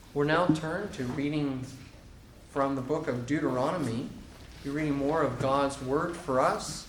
We're now turned to reading from the book of Deuteronomy. We're reading more of God's Word for us.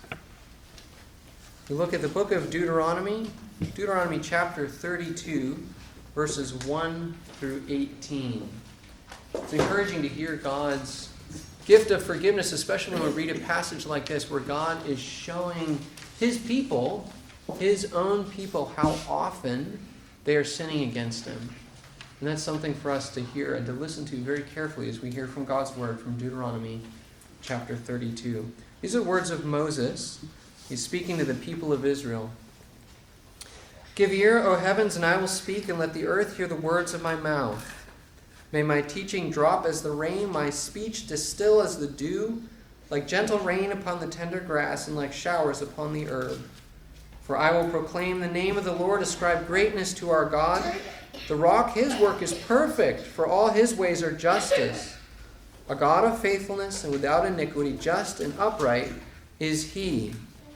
We look at the book of Deuteronomy chapter 32, verses 1 through 18. It's encouraging to hear God's gift of forgiveness, especially when we read a passage like this where God is showing His people, His own people, how often they are sinning against Him. And that's something for us to hear and to listen to very carefully as we hear from God's Word from Deuteronomy chapter 32. These are words of Moses. He's speaking to the people of Israel. Give ear, O heavens, and I will speak, and let the earth hear the words of my mouth. May my teaching drop as the rain, my speech distill as the dew, like gentle rain upon the tender grass, and like showers upon the herb. For I will proclaim the name of the Lord, ascribe greatness to our God. The rock, His work is perfect, for all His ways are justice. A God of faithfulness and without iniquity, just and upright is He.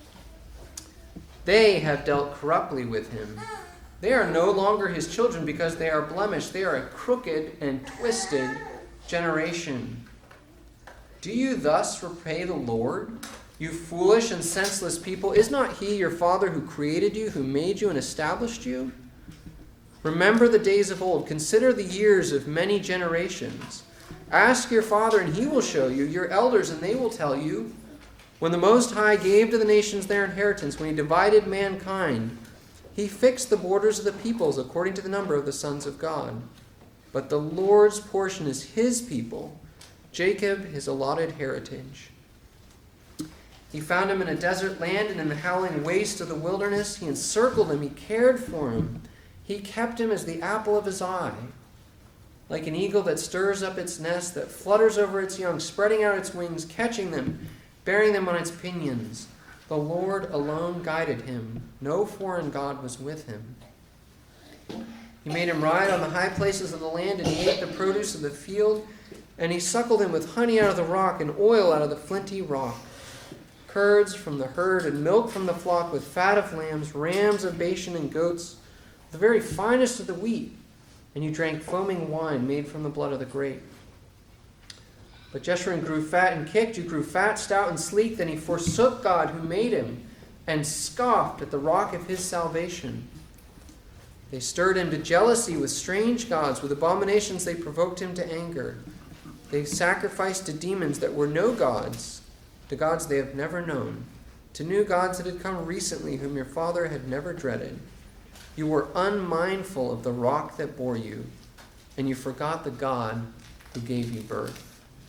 They have dealt corruptly with Him. They are no longer His children because they are blemished. They are a crooked and twisted generation. Do you thus repay the Lord, you foolish and senseless people? Is not He your Father who created you, who made you and established you? Remember the days of old. Consider the years of many generations. Ask your father, and he will show you, your elders, and they will tell you. When the Most High gave to the nations their inheritance, when He divided mankind, He fixed the borders of the peoples according to the number of the sons of God. But the Lord's portion is His people, Jacob His allotted heritage. He found him in a desert land and in the howling waste of the wilderness. He encircled him. He cared for him. He kept him as the apple of His eye. Like an eagle that stirs up its nest, that flutters over its young, spreading out its wings, catching them, bearing them on its pinions. The Lord alone guided him. No foreign god was with him. He made him ride on the high places of the land, and he ate the produce of the field, and he suckled him with honey out of the rock and oil out of the flinty rock. Curds from the herd and milk from the flock, with fat of lambs, rams of Bashan, and goats, the very finest of the wheat, and you drank foaming wine made from the blood of the grape. But Jeshurun grew fat and kicked. You grew fat, stout, and sleek. Then he forsook God who made him and scoffed at the rock of his salvation. They stirred him to jealousy with strange gods. With abominations they provoked him to anger. They sacrificed to demons that were no gods, to gods they have never known, to new gods that had come recently, whom your father had never dreaded. You were unmindful of the rock that bore you, and you forgot the God who gave you birth.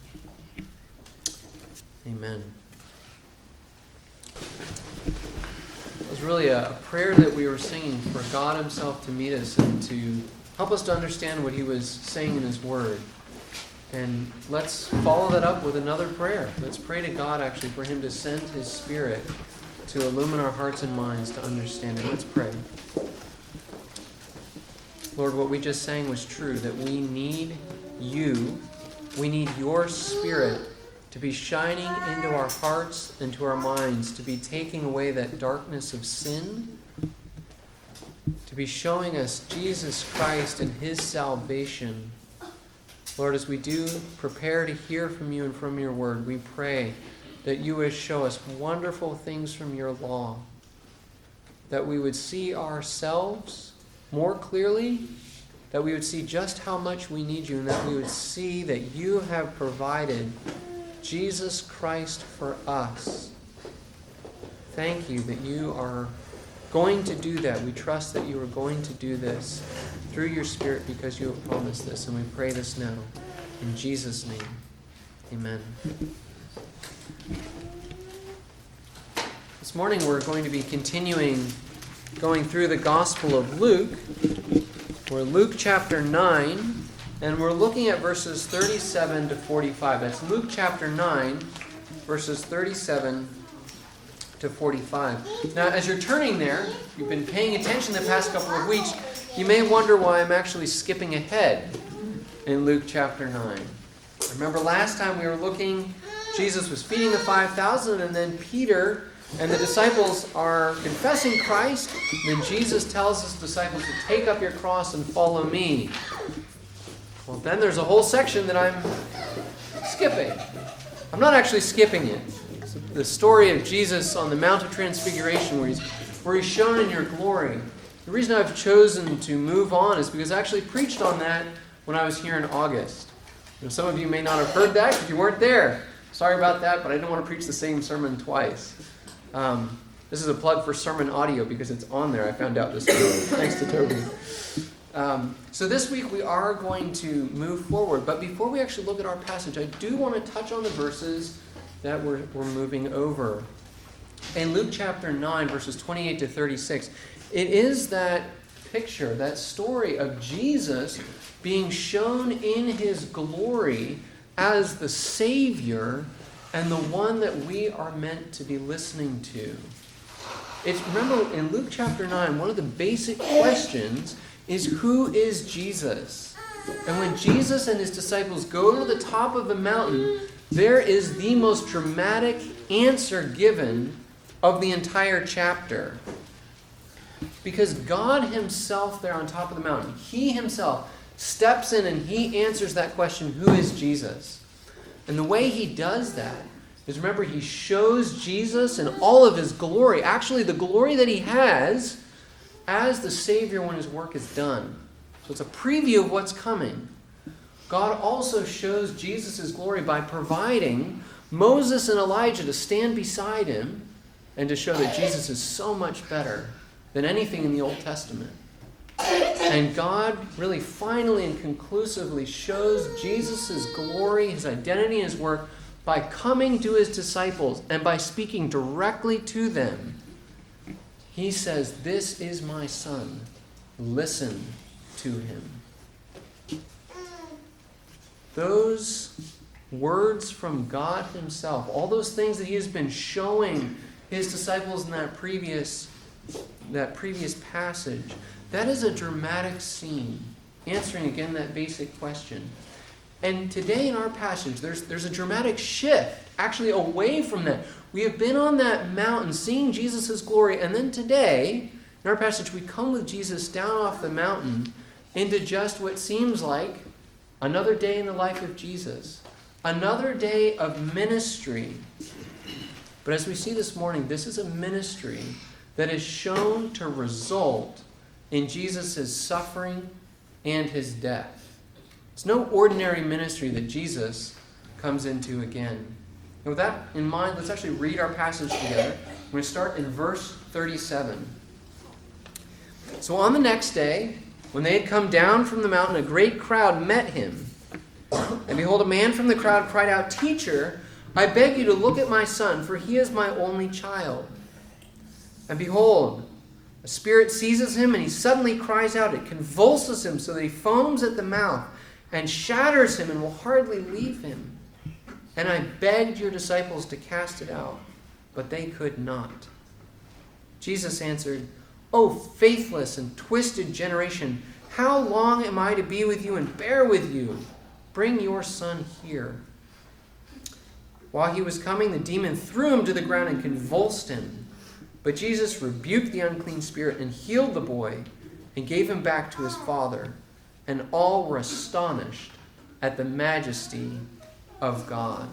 Amen. It was really a prayer that we were singing for God Himself to meet us and to help us to understand what He was saying in His Word. And let's follow that up with another prayer. Let's pray to God actually for Him to send His Spirit to illumine our hearts and minds to understand it. Let's pray. Lord, what we just sang was true, that we need You. We need Your Spirit to be shining into our hearts and to our minds, to be taking away that darkness of sin, to be showing us Jesus Christ and His salvation. Lord, as we do prepare to hear from You and from Your Word, we pray that You would show us wonderful things from Your law, that we would see ourselves more clearly, that we would see just how much we need You, and that we would see that You have provided Jesus Christ for us. Thank You that You are going to do that. We trust that You are going to do this through Your Spirit because You have promised this, and we pray this now. In Jesus' name, amen. This morning we're going to be continuing going through the Gospel of Luke. We're Luke chapter 9, and we're looking at verses 37 to 45. That's Luke chapter 9, verses 37 to 45. Now, as you're turning there, you've been paying attention the past couple of weeks, you may wonder why I'm actually skipping ahead in Luke chapter 9. Remember last time we were looking, Jesus was feeding the 5,000, and then Peter and the disciples are confessing Christ. And then Jesus tells his disciples to take up your cross and follow me. Well, then there's a whole section that I'm skipping. I'm not actually skipping it. It's the story of Jesus on the Mount of Transfiguration where he's shown in your glory. The reason I've chosen to move on is because I actually preached on that when I was here in August. Some of you may not have heard that because you weren't there. Sorry about that, but I didn't want to preach the same sermon twice. This is a plug for sermon audio because it's on there. I found out this week. Thanks to Toby. So this week we are going to move forward. But before we actually look at our passage, I do want to touch on the verses that we're moving over. In Luke chapter 9, verses 28 to 36, it is that picture, that story of Jesus being shown in his glory as the Savior and the one that we are meant to be listening to. Remember, in Luke chapter 9, one of the basic questions is, who is Jesus? And when Jesus and his disciples go to the top of the mountain, there is the most dramatic answer given of the entire chapter. Because God himself there on top of the mountain, he himself steps in and he answers that question, who is Jesus? And the way he does that is, remember, he shows Jesus in all of his glory, actually the glory that he has as the Savior when his work is done. So it's a preview of what's coming. God also shows Jesus' glory by providing Moses and Elijah to stand beside him and to show that Jesus is so much better than anything in the Old Testament. And God really finally and conclusively shows Jesus' glory, his identity, and his work by coming to his disciples and by speaking directly to them. He says, "This is my son. Listen to him." Those words from God himself, all those things that he has been showing his disciples in that previous passage, that is a dramatic scene, answering again that basic question. And today in our passage, there's a dramatic shift, actually away from that. We have been on that mountain, seeing Jesus' glory, and then today, in our passage, we come with Jesus down off the mountain into just what seems like another day in the life of Jesus, another day of ministry. But as we see this morning, this is a ministry that is shown to result in Jesus' suffering and his death. It's no ordinary ministry that Jesus comes into again. And with that in mind, let's actually read our passage together. We're going to start in verse 37. So on the next day, when they had come down from the mountain, a great crowd met him. And behold, a man from the crowd cried out, "Teacher, I beg you to look at my son, for he is my only child. And behold, a spirit seizes him, and he suddenly cries out. It convulses him so that he foams at the mouth and shatters him and will hardly leave him. And I begged your disciples to cast it out, but they could not." Jesus answered, "O faithless and twisted generation, how long am I to be with you and bear with you? Bring your son here." While he was coming, the demon threw him to the ground and convulsed him. But Jesus rebuked the unclean spirit and healed the boy and gave him back to his father. And all were astonished at the majesty of God.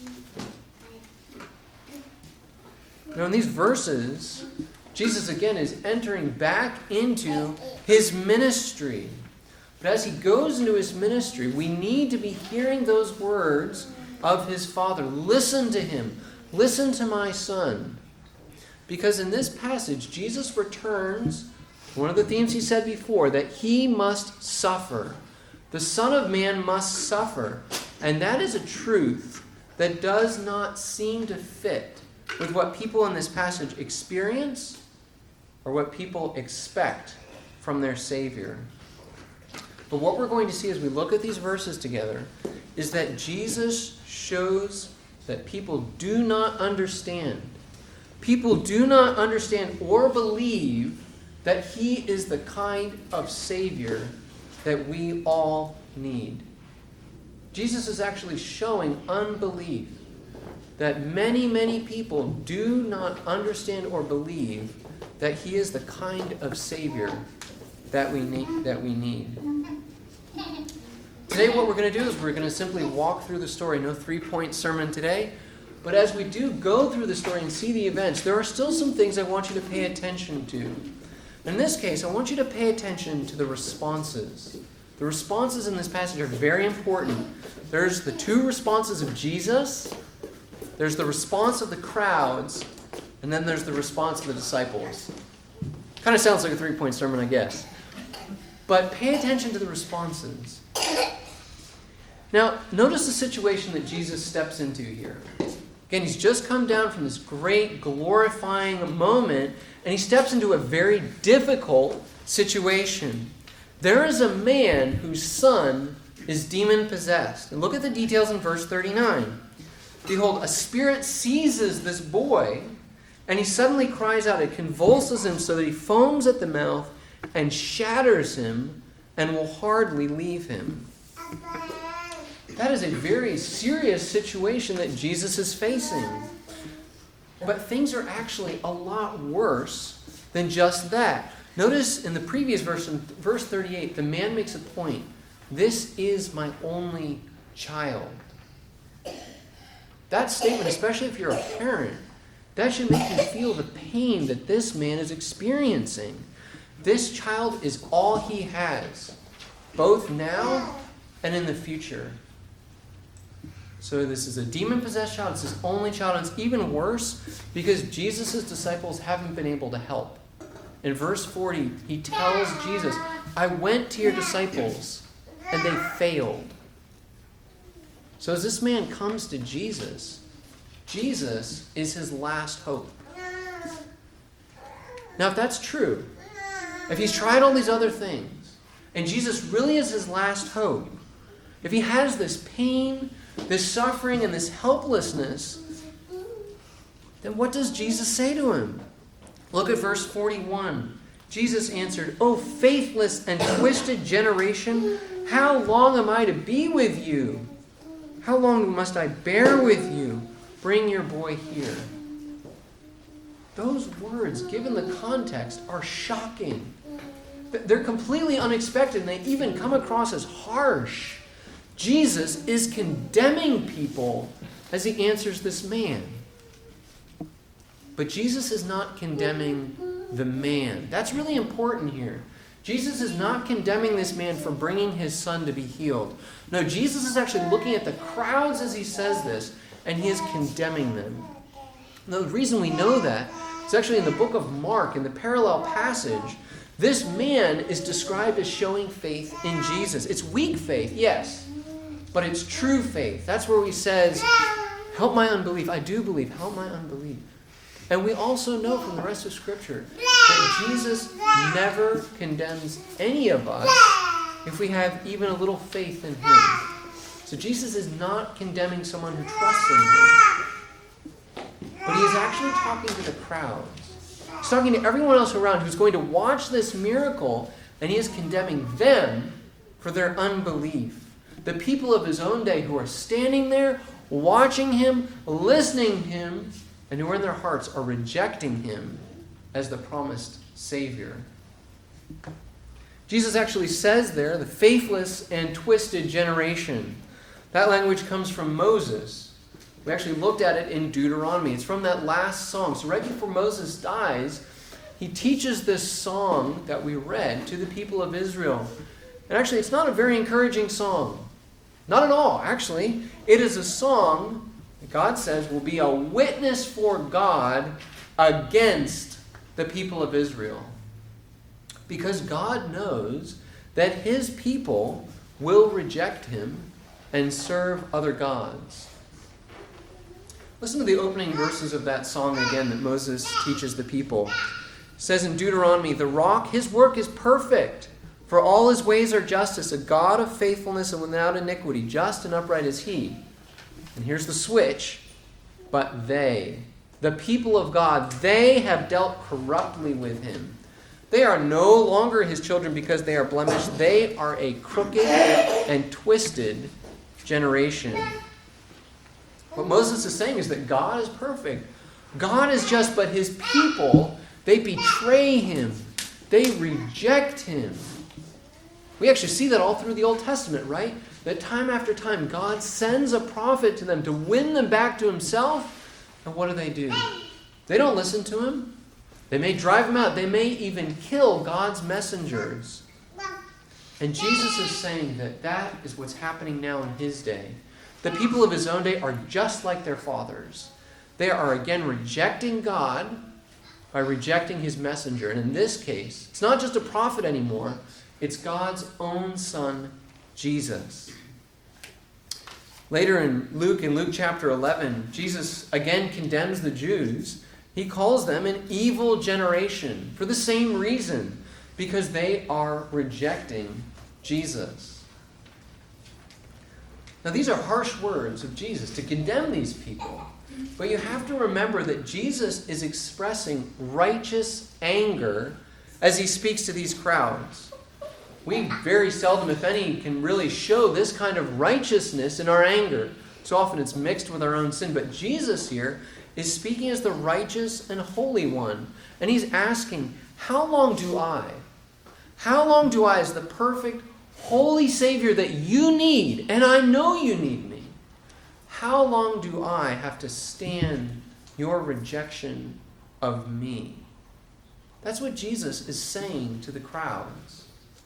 Now in these verses, Jesus again is entering back into his ministry. But as he goes into his ministry, we need to be hearing those words of his Father. Listen to him. Listen to my son. Because in this passage, Jesus returns one of the themes he said before, that he must suffer. The Son of Man must suffer. And that is a truth that does not seem to fit with what people in this passage experience or what people expect from their Savior. But what we're going to see as we look at these verses together is that Jesus shows that people do not understand. People do not understand or believe that he is the kind of Savior that we all need. Jesus is actually showing unbelief, that many, many people do not understand or believe that he is the kind of Savior that we need. Today today what we're going to do is we're going to simply walk through the story. No 3-point sermon today. But as we do go through the story and see the events, there are still some things I want you to pay attention to. In this case, I want you to pay attention to the responses. The responses in this passage are very important. There's the 2 responses of Jesus, there's the response of the crowds, and then there's the response of the disciples. Kind of sounds like a 3-point sermon, I guess. But pay attention to the responses. Now, notice the situation that Jesus steps into here. Again, he's just come down from this great, glorifying moment, and he steps into a very difficult situation. There is a man whose son is demon-possessed. And look at the details in verse 39. Behold, a spirit seizes this boy, and he suddenly cries out. It convulses him so that he foams at the mouth and shatters him and will hardly leave him. That is a very serious situation that Jesus is facing. But things are actually a lot worse than just that. Notice in the previous verse, in verse 38, the man makes a point. This is my only child. That statement, especially if you're a parent, that should make you feel the pain that this man is experiencing. This child is all he has, both now and in the future. So this is a demon-possessed child. It's his only child. And it's even worse because Jesus' disciples haven't been able to help. In verse 40, he tells Jesus, I went to your disciples and they failed. So as this man comes to Jesus, Jesus is his last hope. Now, if that's true, if he's tried all these other things, and Jesus really is his last hope, if he has this pain, this suffering, and this helplessness, then what does Jesus say to him? Look at verse 41. Jesus answered, O faithless and twisted generation, how long am I to be with you? How long must I bear with you? Bring your boy here. Those words, given the context, are shocking. They're completely unexpected, and they even come across as harsh. Jesus is condemning people as he answers this man. But Jesus is not condemning the man. That's really important here. Jesus is not condemning this man for bringing his son to be healed. No, Jesus is actually looking at the crowds as he says this, and he is condemning them. Now, the reason we know that is actually in the book of Mark, in the parallel passage. This man is described as showing faith in Jesus. It's weak faith, yes, but it's true faith. That's where he says, help my unbelief. I do believe. Help my unbelief. And we also know from the rest of Scripture that Jesus never condemns any of us if we have even a little faith in him. So Jesus is not condemning someone who trusts in him. But he is actually talking to the crowds. He's talking to everyone else around who's going to watch this miracle, and he is condemning them for their unbelief. The people of his own day who are standing there, watching him, listening to him, and who in their hearts are rejecting him as the promised Savior. Jesus actually says there, the faithless and twisted generation. That language comes from Moses. We actually looked at it in Deuteronomy. It's from that last song. So right before Moses dies, he teaches this song that we read to the people of Israel. And actually, it's not a very encouraging song. Not at all, actually. It is a song God says will be a witness for God against the people of Israel. Because God knows that his people will reject him and serve other gods. Listen to the opening verses of that song again that Moses teaches the people. It says in Deuteronomy, the rock, his work is perfect, for all his ways are justice, a God of faithfulness and without iniquity, just and upright is he. And here's the switch. But they, the people of God, they have dealt corruptly with him. They are no longer his children because they are blemished. They are a crooked and twisted generation. What Moses is saying is that God is perfect. God is just, but his people, they betray him. They reject him. We actually see that all through the Old Testament, right? That time after time, God sends a prophet to them to win them back to himself. And what do? They don't listen to him. They may drive him out. They may even kill God's messengers. And Jesus is saying that is what's happening now in his day. The people of his own day are just like their fathers. They are again rejecting God by rejecting his messenger. And in this case, it's not just a prophet anymore. It's God's own Son, Jesus. Later in Luke chapter 11, Jesus again condemns the Jews. He calls them an evil generation for the same reason, because they are rejecting Jesus. Now, these are harsh words of Jesus to condemn these people. But you have to remember that Jesus is expressing righteous anger as he speaks to these crowds. We very seldom, if any, can really show this kind of righteousness in our anger. So often it's mixed with our own sin. But Jesus here is speaking as the righteous and holy one. And he's asking, how long do I, as the perfect, holy Savior that you need, and I know you need me, how long do I have to stand your rejection of me? That's what Jesus is saying to the crowds.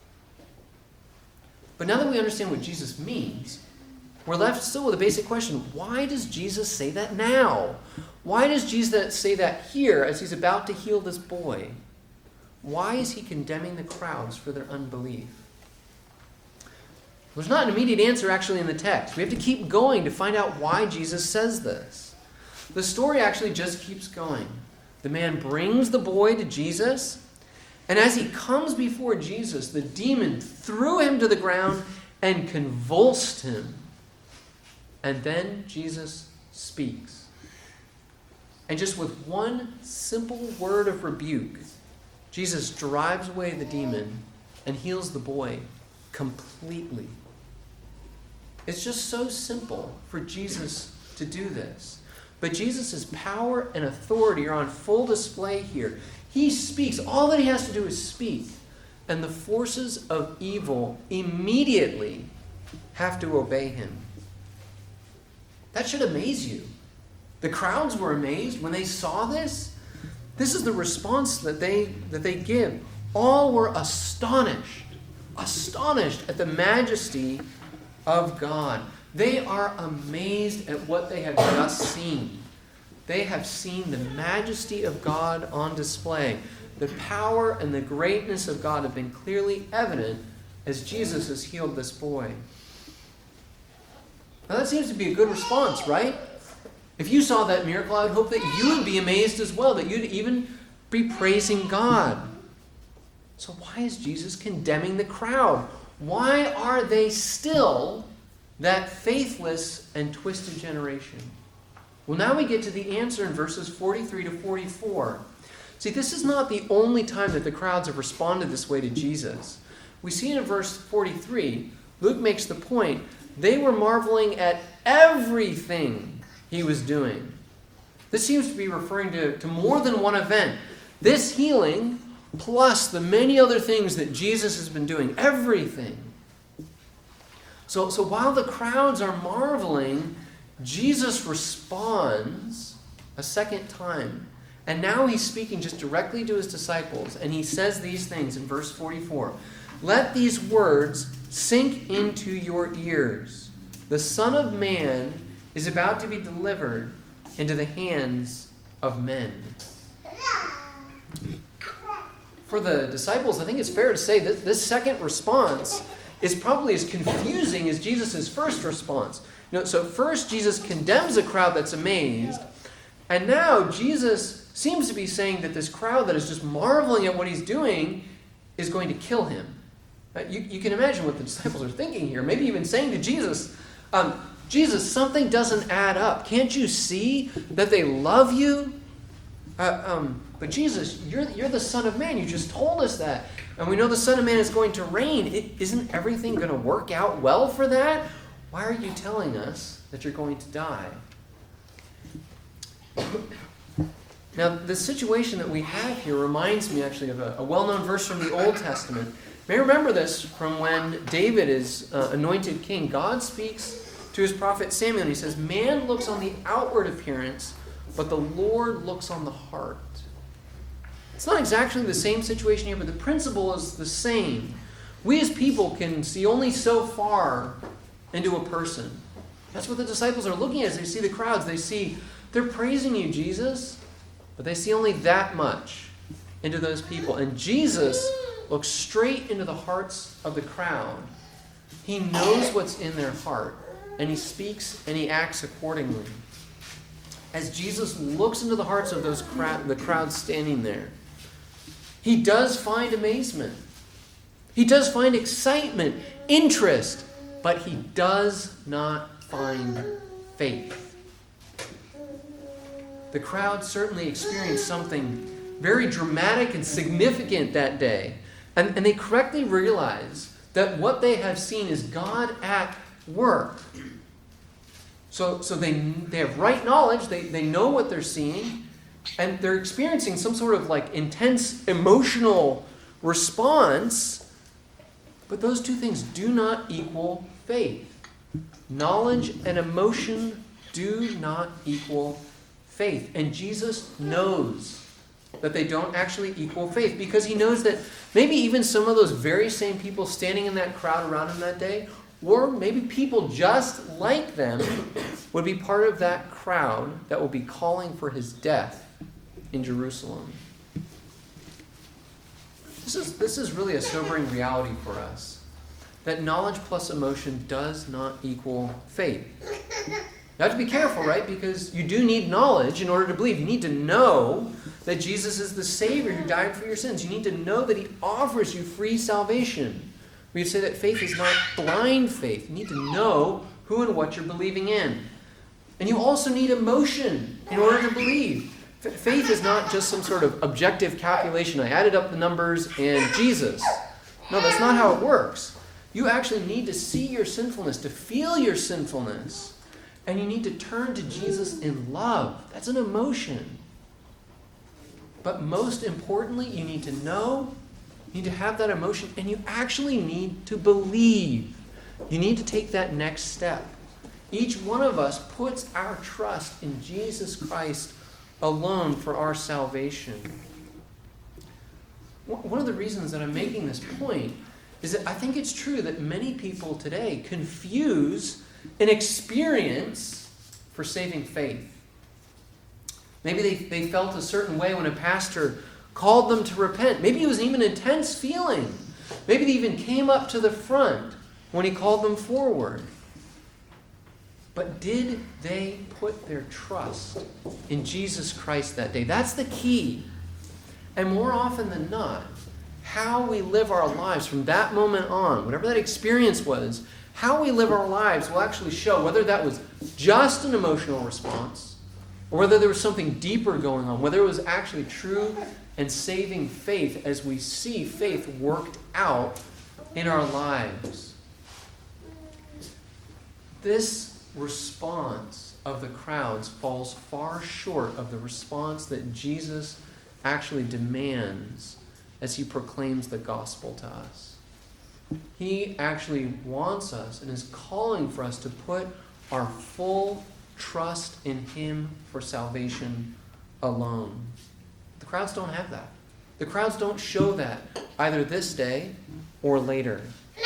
But now that we understand what Jesus means, we're left still with a basic question. Why does Jesus say that now? Why does Jesus say that here as he's about to heal this boy? Why is he condemning the crowds for their unbelief? There's not an immediate answer actually in the text. We have to keep going to find out why Jesus says this. The story actually just keeps going. The man brings the boy to Jesus, and as he comes before Jesus, the demon threw him to the ground and convulsed him. And then Jesus speaks. And just with one simple word of rebuke, Jesus drives away the demon and heals the boy completely. It's just so simple for Jesus to do this. But Jesus' power and authority are on full display here. He speaks. All that he has to do is speak. And the forces of evil immediately have to obey him. That should amaze you. The crowds were amazed when they saw this. This is the response that they give. All were astonished at the majesty of God. They are amazed at what they have just seen. They have seen the majesty of God on display. The power and the greatness of God have been clearly evident as Jesus has healed this boy. Now that seems to be a good response, right? If you saw that miracle, I would hope that you would be amazed as well, that you'd even be praising God. So why is Jesus condemning the crowd? Why are they still that faithless and twisted generation? Well, now we get to the answer in verses 43 to 44. See, this is not the only time that the crowds have responded this way to Jesus. We see in verse 43, Luke makes the point, they were marveling at everything he was doing. This seems to be referring to more than one event. This healing, plus the many other things that Jesus has been doing, everything. So while the crowds are marveling, Jesus responds a second time. And now he's speaking just directly to his disciples. And he says these things in verse 44. Let these words sink into your ears. The Son of Man is about to be delivered into the hands of men. For the disciples, I think it's fair to say that this second response is probably as confusing as Jesus' first response. So first Jesus condemns a crowd that's amazed, and now Jesus seems to be saying that this crowd that is just marveling at what he's doing is going to kill him. You can imagine what the disciples are thinking here, maybe even saying to Jesus, Jesus, something doesn't add up. Can't you see that they love you? But Jesus, you're the Son of Man. You just told us that. And we know the Son of Man is going to reign. Isn't everything going to work out well for that? Why are you telling us that you're going to die? Now, the situation that we have here reminds me actually of a well-known verse from the Old Testament. may remember this from when David is anointed king. God speaks to his prophet Samuel, and he says, man looks on the outward appearance, but the Lord looks on the heart. It's not exactly the same situation here, but the principle is the same. We as people can see only so far into a person. That's what the disciples are looking at as they see the crowds. They see, they're praising you, Jesus, but they see only that much into those people. And Jesus looks straight into the hearts of the crowd. He knows what's in their heart, and he speaks and he acts accordingly. As Jesus looks into the hearts of the crowd standing there, he does find amazement. He does find excitement, interest, but he does not find faith. The crowd certainly experienced something very dramatic and significant that day. And they correctly realize that what they have seen is God at work. So they have right knowledge, they know what they're seeing, and they're experiencing some sort of like intense emotional response, but those two things do not equal faith. Knowledge and emotion do not equal faith. And Jesus knows that they don't actually equal faith, because he knows that maybe even some of those very same people standing in that crowd around him that day, or maybe people just like them, would be part of that crowd that will be calling for his death in Jerusalem. This is really a sobering reality for us, that knowledge plus emotion does not equal faith. You have to be careful, right? Because you do need knowledge in order to believe. You need to know that Jesus is the Savior who died for your sins. You need to know that he offers you free salvation. We say that faith is not blind faith. You need to know who and what you're believing in. And you also need emotion in order to believe. Faith is not just some sort of objective calculation. I added up the numbers and Jesus. No, that's not how it works. You actually need to see your sinfulness, to feel your sinfulness. And you need to turn to Jesus in love. That's an emotion. But most importantly, you need to know, you need to have that emotion, and you actually need to believe. You need to take that next step. Each one of us puts our trust in Jesus Christ alone for our salvation. One of the reasons that I'm making this point is that I think it's true that many people today confuse an experience for saving faith. Maybe they felt a certain way when a pastor called them to repent. Maybe it was even an intense feeling. Maybe they even came up to the front when he called them forward. But did they put their trust in Jesus Christ that day? That's the key. And more often than not, how we live our lives from that moment on, whatever that experience was, how we live our lives will actually show whether that was just an emotional response or whether there was something deeper going on, whether it was actually true and saving faith as we see faith worked out in our lives. This response of the crowds falls far short of the response that Jesus actually demands as he proclaims the gospel to us. He actually wants us and is calling for us to put our full trust in him for salvation alone. The crowds don't have that. The crowds don't show that either this day or later.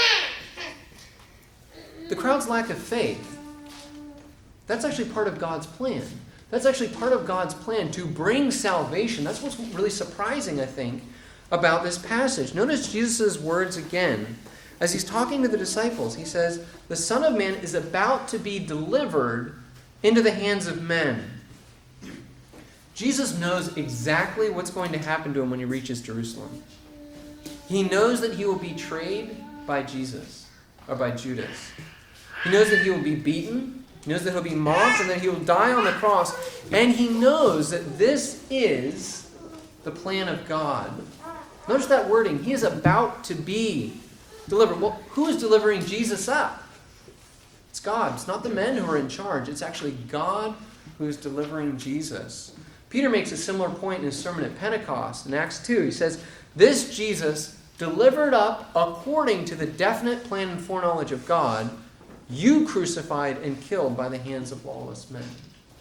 The crowd's lack of faith, that's actually part of God's plan. That's actually part of God's plan to bring salvation. That's what's really surprising, I think, about this passage. Notice Jesus' words again. As he's talking to the disciples, he says, "The Son of Man is about to be delivered into the hands of men." Jesus knows exactly what's going to happen to him when he reaches Jerusalem. He knows that he will be betrayed by Jesus, or by Judas. He knows that he will be beaten. He knows that he'll be mocked and that he will die on the cross. And he knows that this is the plan of God. Notice that wording. He is about to be delivered. Well, who is delivering Jesus up? It's God. It's not the men who are in charge. It's actually God who is delivering Jesus. Peter makes a similar point in his sermon at Pentecost in Acts 2. He says, "This Jesus delivered up according to the definite plan and foreknowledge of God, you crucified and killed by the hands of lawless men.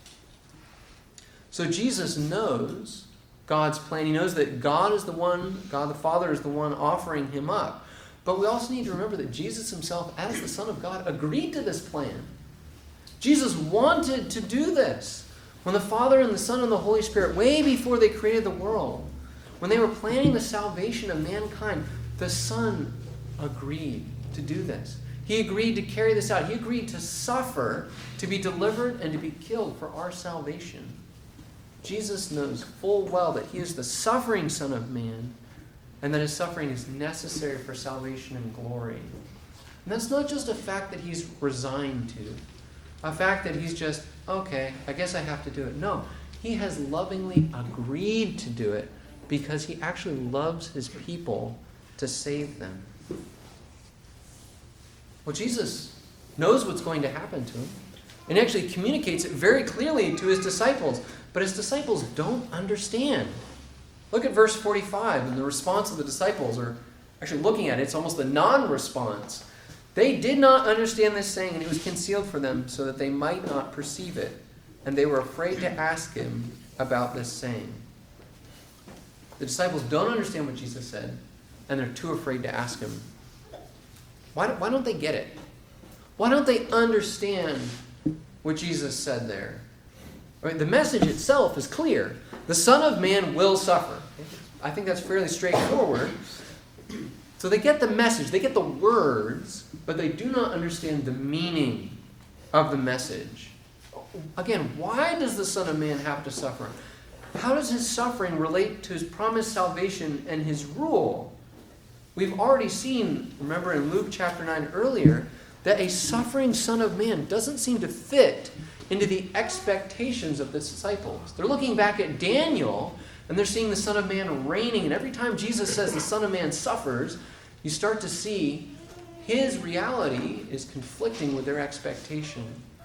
So Jesus knows God's plan. He knows that God is the one, God the Father is the one offering him up. But we also need to remember that Jesus himself, as the Son of God, agreed to this plan. Jesus wanted to do this. When the Father and the Son and the Holy Spirit, way before they created the world, when they were planning the salvation of mankind, the Son agreed to do this. He agreed to carry this out. He agreed to suffer, to be delivered, and to be killed for our salvation. Jesus knows full well that he is the suffering Son of Man, and that his suffering is necessary for salvation and glory. And that's not just a fact that he's resigned to, a fact that he's just, okay, I guess I have to do it. No, he has lovingly agreed to do it because he actually loves his people to save them. Well, Jesus knows what's going to happen to him and actually communicates it very clearly to his disciples. But his disciples don't understand. Look at verse 45 and the response of the disciples, or actually looking at it, it's almost a non-response. They did not understand this saying, and it was concealed for them so that they might not perceive it. And they were afraid to ask him about this saying. The disciples don't understand what Jesus said, and they're too afraid to ask him. Why don't they get it? Why don't they understand what Jesus said there? The message itself is clear. The Son of Man will suffer. I think that's fairly straightforward. So they get the message, they get the words, but they do not understand the meaning of the message. Again, why does the Son of Man have to suffer? How does his suffering relate to his promised salvation and his rule? We've already seen, remember in Luke chapter 9 earlier, that a suffering Son of Man doesn't seem to fit into the expectations of the disciples. They're looking back at Daniel, and they're seeing the Son of Man reigning. And every time Jesus says the Son of Man suffers, you start to see his reality is conflicting with their expectation.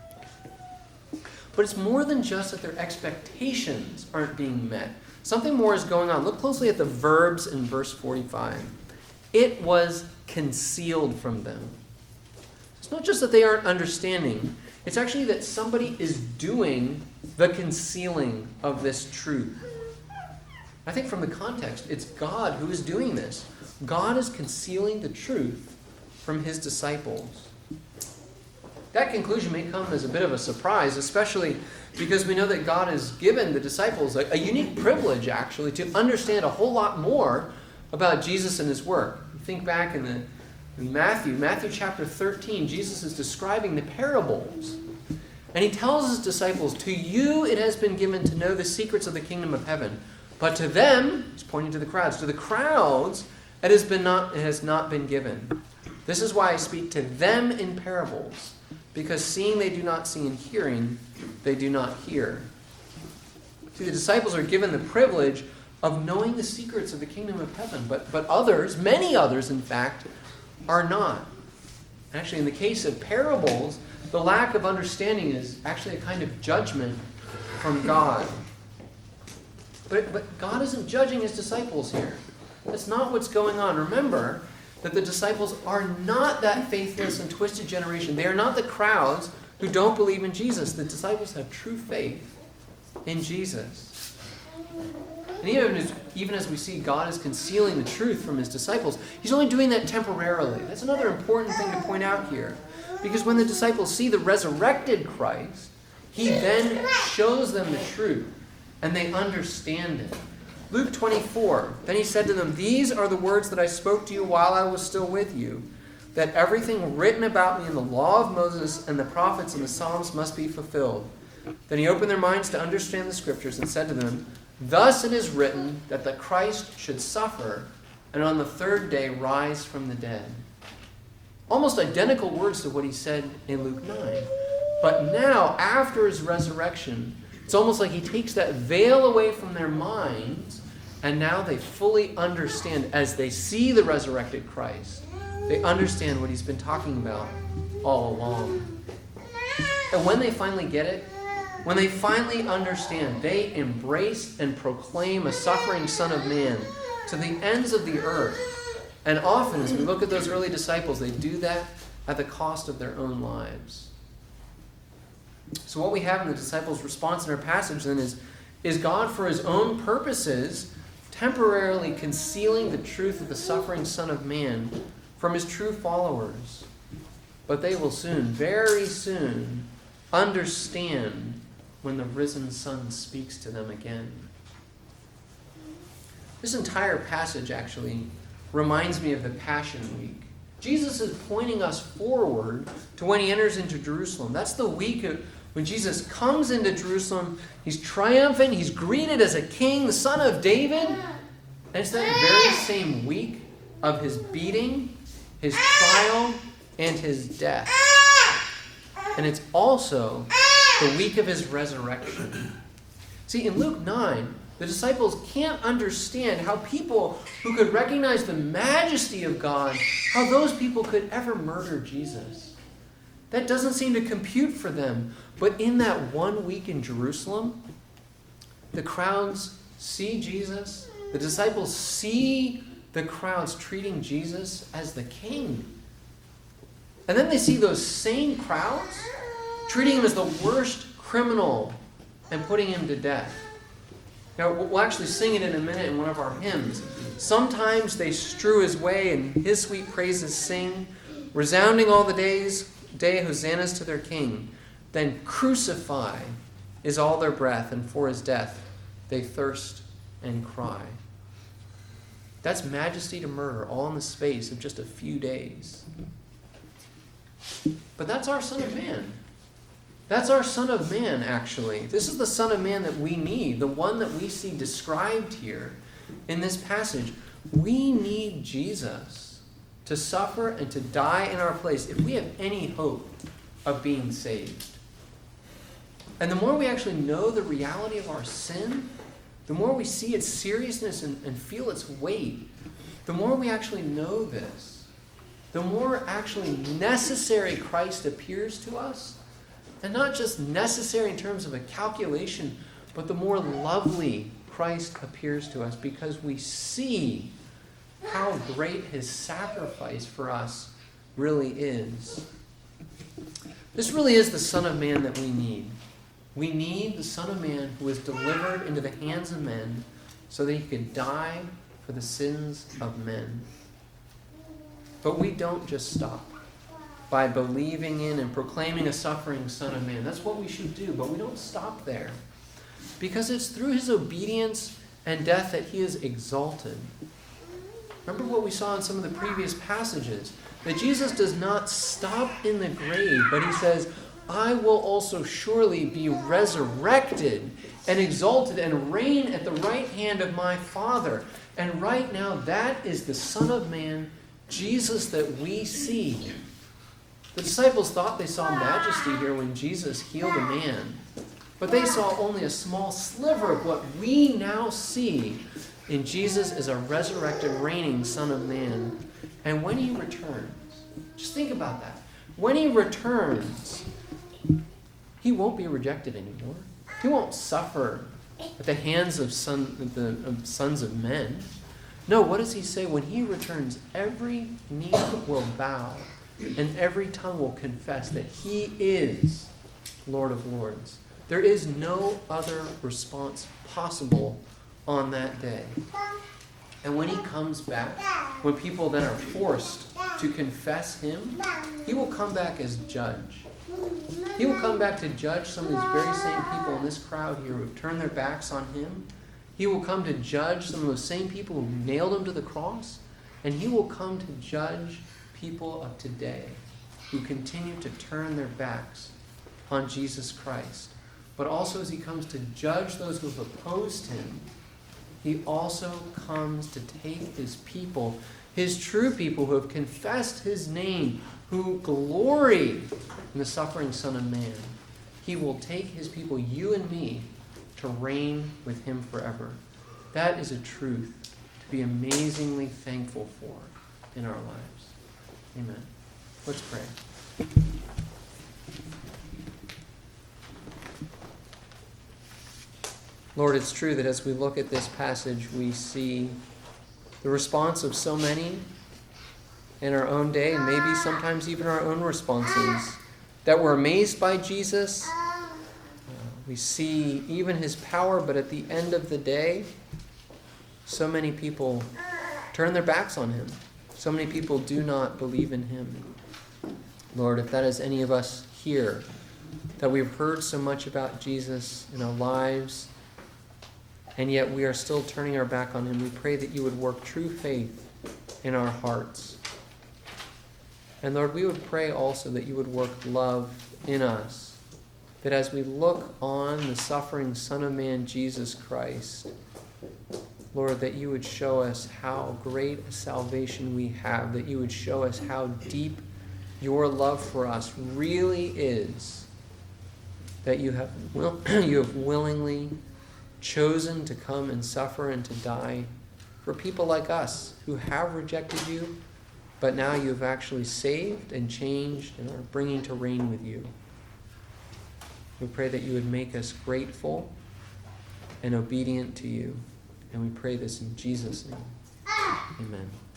But it's more than just that their expectations aren't being met. Something more is going on. Look closely at the verbs in verse 45. It was concealed from them. It's not just that they aren't understanding. It's actually that somebody is doing the concealing of this truth. I think from the context, it's God who is doing this. God is concealing the truth from his disciples. That conclusion may come as a bit of a surprise, especially because we know that God has given the disciples a unique privilege, actually, to understand a whole lot more about Jesus and his work. Think back in Matthew chapter 13, Jesus is describing the parables. And he tells his disciples, to you it has been given to know the secrets of the kingdom of heaven. But to them, he's pointing to the crowds, it has not been given. This is why I speak to them in parables, because seeing they do not see, and hearing they do not hear. See, the disciples are given the privilege of knowing the secrets of the kingdom of heaven, but others, many others in fact, are not. Actually, in the case of parables, the lack of understanding is actually a kind of judgment from God. But God isn't judging his disciples here. That's not what's going on. Remember that the disciples are not that faithless and twisted generation. They are not the crowds who don't believe in Jesus. The disciples have true faith in Jesus. And even as we see God is concealing the truth from his disciples, he's only doing that temporarily. That's another important thing to point out here. Because when the disciples see the resurrected Christ, he then shows them the truth, and they understand it. Luke 24, then he said to them, these are the words that I spoke to you while I was still with you, that everything written about me in the law of Moses and the prophets and the Psalms must be fulfilled. Then he opened their minds to understand the scriptures and said to them, thus it is written that the Christ should suffer and on the third day rise from the dead. Almost identical words to what he said in Luke 9. But now, after his resurrection, it's almost like he takes that veil away from their minds, and now they fully understand as they see the resurrected Christ. They understand what he's been talking about all along. And when they finally get it, when they finally understand, they embrace and proclaim a suffering Son of Man to the ends of the earth. And often, as we look at those early disciples, they do that at the cost of their own lives. So what we have in the disciples' response in our passage then is God, for his own purposes, temporarily concealing the truth of the suffering Son of Man from his true followers. But they will soon, very soon, understand when the risen Son speaks to them again. This entire passage actually reminds me of the Passion Week. Jesus is pointing us forward to when he enters into Jerusalem. That's the week when Jesus comes into Jerusalem. He's triumphant. He's greeted as a king, the Son of David. And it's that very same week of his beating, his trial, and his death. And it's also the week of his resurrection. See, in Luke 9, the disciples can't understand how people who could recognize the majesty of God, how those people could ever murder Jesus. That doesn't seem to compute for them. But in that 1 week in Jerusalem, the crowds see Jesus. The disciples see the crowds treating Jesus as the king. And then they see those same crowds treating him as the worst criminal and putting him to death. Now, we'll actually sing it in a minute in one of our hymns. Sometimes they strew his way and his sweet praises sing, resounding all the day hosannas to their king. Then crucify is all their breath, and for his death they thirst and cry. That's majesty to murder, all in the space of just a few days. But that's our Son of Man. That's our Son of Man, actually. This is the Son of Man that we need, the one that we see described here in this passage. We need Jesus to suffer and to die in our place if we have any hope of being saved. And the more we actually know the reality of our sin, the more we see its seriousness and feel its weight, the more we actually know this, the more actually necessary Christ appears to us. And not just necessary in terms of a calculation, but the more lovely Christ appears to us because we see how great his sacrifice for us really is. This really is the Son of Man that we need. We need the Son of Man who is delivered into the hands of men so that he could die for the sins of men. But we don't just stop by believing in and proclaiming a suffering Son of Man. That's what we should do, but we don't stop there. Because it's through his obedience and death that he is exalted. Remember what we saw in some of the previous passages, that Jesus does not stop in the grave, but he says, I will also surely be resurrected and exalted and reign at the right hand of my Father. And right now, that is the Son of Man, Jesus, that we see. The disciples thought they saw majesty here when Jesus healed a man, but they saw only a small sliver of what we now see in Jesus as a resurrected, reigning Son of Man. And when he returns, just think about that. When he returns, he won't be rejected anymore. He won't suffer at the hands of sons of men. No, what does he say? When he returns, every knee will bow and every tongue will confess that he is Lord of Lords. There is no other response possible on that day. And when he comes back, when people then are forced to confess him, he will come back as judge. He will come back to judge some of these very same people in this crowd here who have turned their backs on him. He will come to judge some of those same people who nailed him to the cross. And he will come to judge people of today who continue to turn their backs on Jesus Christ. But also as he comes to judge those who have opposed him, he also comes to take his people, his true people who have confessed his name, who glory in the suffering Son of Man. He will take his people, you and me, to reign with him forever. That is a truth to be amazingly thankful for in our lives. Amen. Let's pray. Lord, it's true that as we look at this passage, we see the response of so many in our own day, and maybe sometimes even our own responses, that we're amazed by Jesus. We see even his power, but at the end of the day, so many people turn their backs on him. So many people do not believe in him. Lord, if that is any of us here, that we've heard so much about Jesus in our lives, and yet we are still turning our back on him, we pray that you would work true faith in our hearts. And Lord, we would pray also that you would work love in us, that as we look on the suffering Son of Man, Jesus Christ, Lord, that you would show us how great a salvation we have, that you would show us how deep your love for us really is, that you have willingly chosen to come and suffer and to die for people like us who have rejected you, but now you have actually saved and changed and are bringing to reign with you. We pray that you would make us grateful and obedient to you. And we pray this in Jesus' name. Amen.